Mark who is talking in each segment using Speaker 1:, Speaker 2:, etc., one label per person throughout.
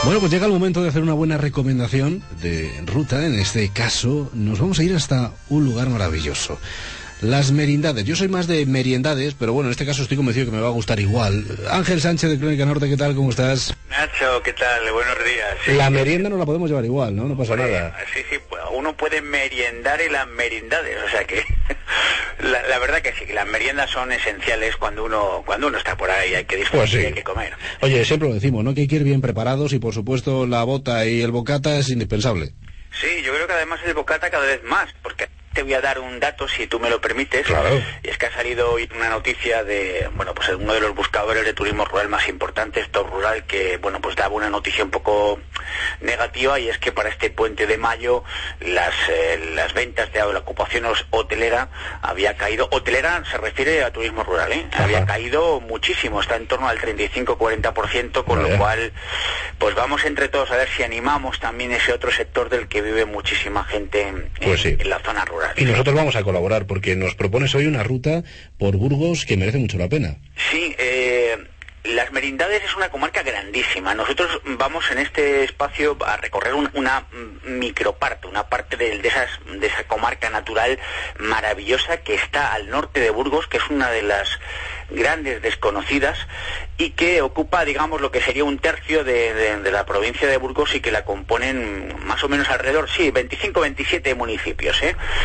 Speaker 1: Bueno, pues llega el momento de hacer una buena recomendación de ruta. En este caso, nos vamos a ir hasta un lugar maravilloso. Las merindades. Yo soy más de meriendades, pero bueno, en este caso estoy convencido que me va a gustar igual. Ángel Sánchez de Crónica Norte, ¿qué tal? ¿Cómo estás?
Speaker 2: Nacho, ¿qué tal? Buenos días. Sí,
Speaker 1: la merienda no la podemos llevar igual, ¿no? No pasa nada.
Speaker 2: Sí, pues uno puede meriendar en las merindades, o sea que la verdad que sí, que las meriendas son esenciales cuando uno está por ahí, hay que disfrutar, pues sí, hay que comer.
Speaker 1: Oye, siempre lo decimos, ¿no? Que hay que ir bien preparados y por supuesto la bota y el bocata es indispensable.
Speaker 2: Sí, yo creo que además el bocata cada vez más, porque te voy a dar un dato, si tú me lo permites.
Speaker 1: Claro.
Speaker 2: Y es que ha salido hoy una noticia de, bueno, pues uno de los buscadores de turismo rural más importantes, Top Rural, que, bueno, pues daba una noticia un poco negativa, y es que para este puente de mayo las ventas de la ocupación hotelera había caído. Hotelera se refiere a turismo rural, ¿eh?
Speaker 1: Ajá.
Speaker 2: Había caído muchísimo, está en torno al 35-40%, con lo cual, pues vamos entre todos a ver si animamos también ese otro sector del que vive muchísima gente en la zona rural.
Speaker 1: Y nosotros vamos a colaborar porque nos propones hoy una ruta por Burgos que merece mucho la pena.
Speaker 2: Sí, Las Merindades es una comarca grandísima. Nosotros vamos en este espacio a recorrer una microparte, una parte de esa comarca natural maravillosa que está al norte de Burgos, que es una de las grandes desconocidas y que ocupa, digamos, lo que sería un tercio de la provincia de Burgos, y que la componen más o menos alrededor, 25-27 municipios,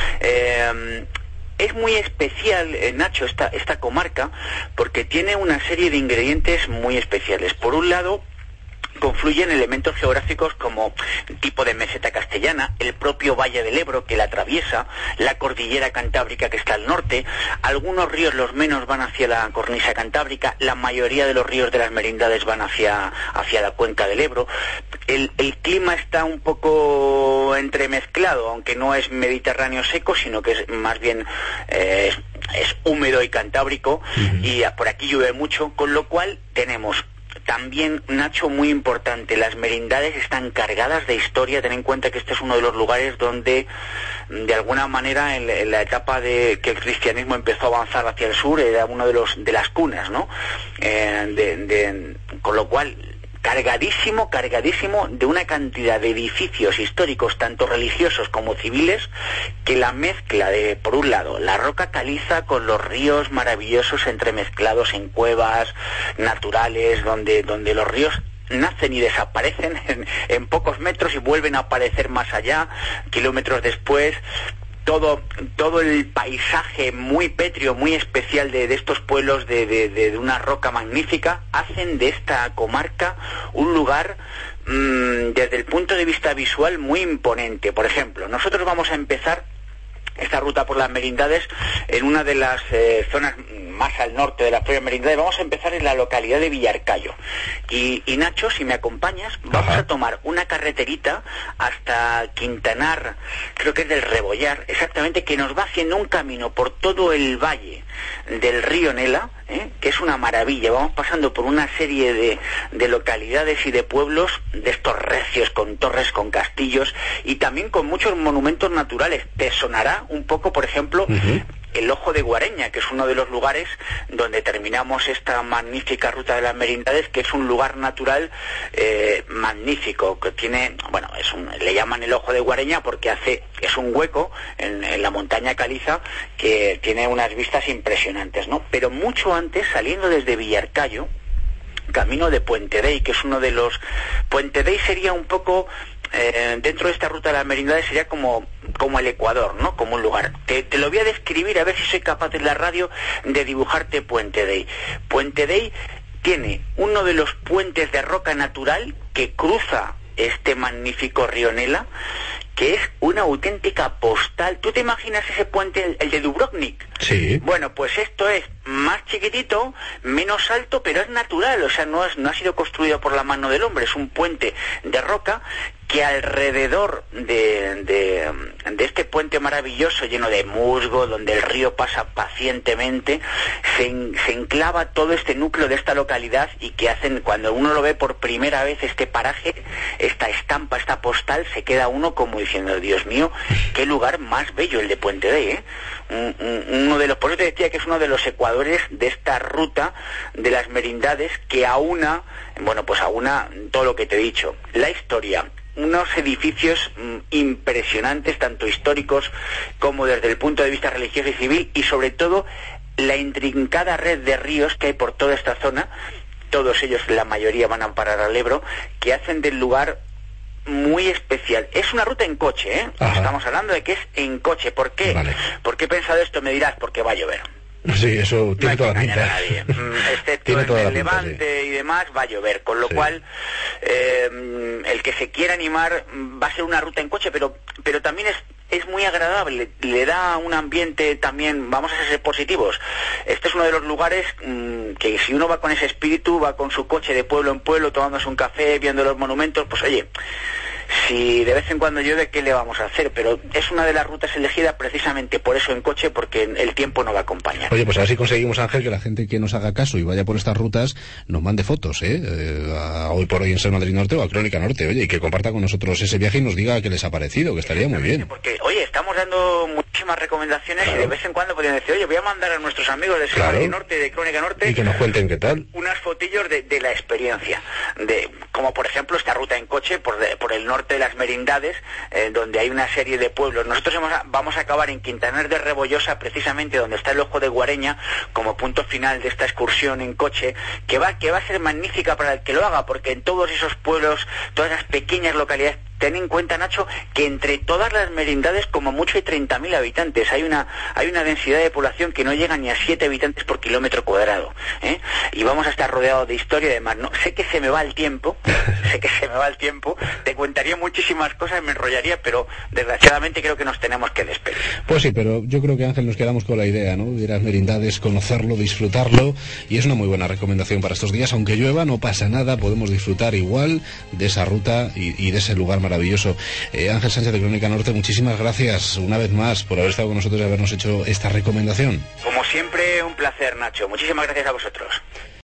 Speaker 2: Es muy especial, Nacho, esta comarca, porque tiene una serie de ingredientes muy especiales. Por un lado, confluyen elementos geográficos como tipo de meseta castellana, el propio Valle del Ebro que la atraviesa, la cordillera cantábrica que está al norte, algunos ríos, los menos, van hacia la cornisa cantábrica, la mayoría de los ríos de las merindades van hacia la cuenca del Ebro. El clima está un poco entremezclado, aunque no es mediterráneo seco, sino que es más bien es húmedo y cantábrico, y por aquí llueve mucho, con lo cual tenemos también, Nacho, muy importante, las merindades están cargadas de historia. Ten en cuenta que este es uno de los lugares donde, de alguna manera, en la etapa de que el cristianismo empezó a avanzar hacia el sur, era uno de las cunas, ¿no? Con lo cual, cargadísimo de una cantidad de edificios históricos, tanto religiosos como civiles, que la mezcla de, por un lado, la roca caliza con los ríos maravillosos entremezclados en cuevas naturales, donde los ríos nacen y desaparecen en pocos metros y vuelven a aparecer más allá, kilómetros después. Todo el paisaje muy pétreo, muy especial de estos pueblos de una roca magnífica, hacen de esta comarca un lugar desde el punto de vista visual muy imponente. Por ejemplo, nosotros vamos a empezar esta ruta por las merindades en una de las zonas más al norte de las propias merindades. Vamos a empezar en la localidad de Villarcayo. Y Nacho, si me acompañas, vamos a tomar una carreterita hasta Quintanar, creo que es del Rebollar, exactamente, que nos va haciendo un camino por todo el valle del río Nela, que es una maravilla. Vamos pasando por una serie de localidades y de pueblos de estos recios, con torres, con castillos, y también con muchos monumentos naturales. Te sonará un poco, por ejemplo, el Ojo de Guareña, que es uno de los lugares donde terminamos esta magnífica ruta de las merindades, que es un lugar natural magnífico, que tiene, bueno, le llaman el Ojo de Guareña porque es un hueco en la montaña caliza que tiene unas vistas impresionantes, ¿no? Pero mucho antes, saliendo desde Villarcayo, camino de Puente Dei, que es uno de los... Puente Dei sería un poco... dentro de esta ruta de las merindades sería como el Ecuador, ¿no? Como un lugar. Te lo voy a describir, a ver si soy capaz en la radio de dibujarte Puente Dei. Puente Dei tiene uno de los puentes de roca natural que cruza este magnífico río Nela, que es una auténtica postal. ¿Tú te imaginas ese puente, el de Dubrovnik?
Speaker 1: Sí.
Speaker 2: Bueno, pues esto es más chiquitito, menos alto, pero es natural, o sea, no ha sido construido por la mano del hombre, es un puente de roca que alrededor de este puente maravilloso lleno de musgo, donde el río pasa pacientemente, se enclava todo este núcleo de esta localidad, y que hacen, cuando uno lo ve por primera vez, este paraje, esta estampa, esta postal, se queda uno como diciendo, Dios mío, qué lugar más bello el de Puente Dei, ¿eh? Uno de los, por eso te decía que es uno de los ecuadores de esta ruta de las merindades, que aúna todo lo que te he dicho, la historia, unos edificios impresionantes, tanto históricos como desde el punto de vista religioso y civil, y sobre todo la intrincada red de ríos que hay por toda esta zona. Todos ellos, la mayoría, van a parar al Ebro, que hacen del lugar muy especial. Es una ruta en coche, ¿eh? Estamos hablando de que es en coche. ¿Por qué? Vale. ¿Por qué he pensado esto? Me dirás, porque va a llover.
Speaker 1: Sí, eso tiene toda la pinta.
Speaker 2: Excepto en el Levante y demás, va a llover, con lo cual el que se quiera animar va a ser una ruta en coche, pero también es muy agradable, le da un ambiente también, vamos a ser positivos. Este es uno de los lugares que, si uno va con ese espíritu, va con su coche de pueblo en pueblo, tomándose un café, viendo los monumentos, pues oye, si de vez en cuando llueve, ¿qué le vamos a hacer? Pero es una de las rutas elegidas precisamente por eso en coche, porque el tiempo no va a acompañar.
Speaker 1: Oye, pues a ver si conseguimos, Ángel, que la gente que nos haga caso y vaya por estas rutas nos mande fotos, a Hoy por Hoy en Ser Madrid Norte o a Crónica Norte, oye, y que comparta con nosotros ese viaje y nos diga qué les ha parecido, que estaría muy bien.
Speaker 2: Porque, oye, estamos dando muchísimas recomendaciones, claro, y de vez en cuando podrían decir, oye, voy a mandar a nuestros amigos de Ser Madrid Norte, de Crónica Norte,
Speaker 1: y que nos cuenten qué tal.
Speaker 2: Unas fotillos de la experiencia, como por ejemplo esta ruta en coche por el norte de las merindades, donde hay una serie de pueblos. Nosotros vamos a acabar en Quintanar de Rebollosa, precisamente donde está el Ojo de Guareña, como punto final de esta excursión en coche, que va a ser magnífica para el que lo haga, porque en todos esos pueblos, todas esas pequeñas localidades, ten en cuenta, Nacho, que entre todas las merindades como mucho hay 30.000 habitantes. Hay una densidad de población que no llega ni a 7 habitantes por kilómetro cuadrado, ¿eh? Y vamos a estar rodeados de historia. Además, sé que se me va el tiempo, te contaría muchísimas cosas, me enrollaría, pero desgraciadamente creo que nos tenemos que despedir.
Speaker 1: Pues sí, pero yo creo que, Ángel, nos quedamos con la idea, ¿no?, de las merindades, conocerlo, disfrutarlo, y es una muy buena recomendación para estos días. Aunque llueva, no pasa nada, podemos disfrutar igual de esa ruta y de ese lugar maravilloso. Ángel Sánchez, de Crónica Norte, muchísimas gracias una vez más por haber estado con nosotros y habernos hecho esta recomendación.
Speaker 2: Como siempre, un placer, Nacho. Muchísimas gracias a vosotros.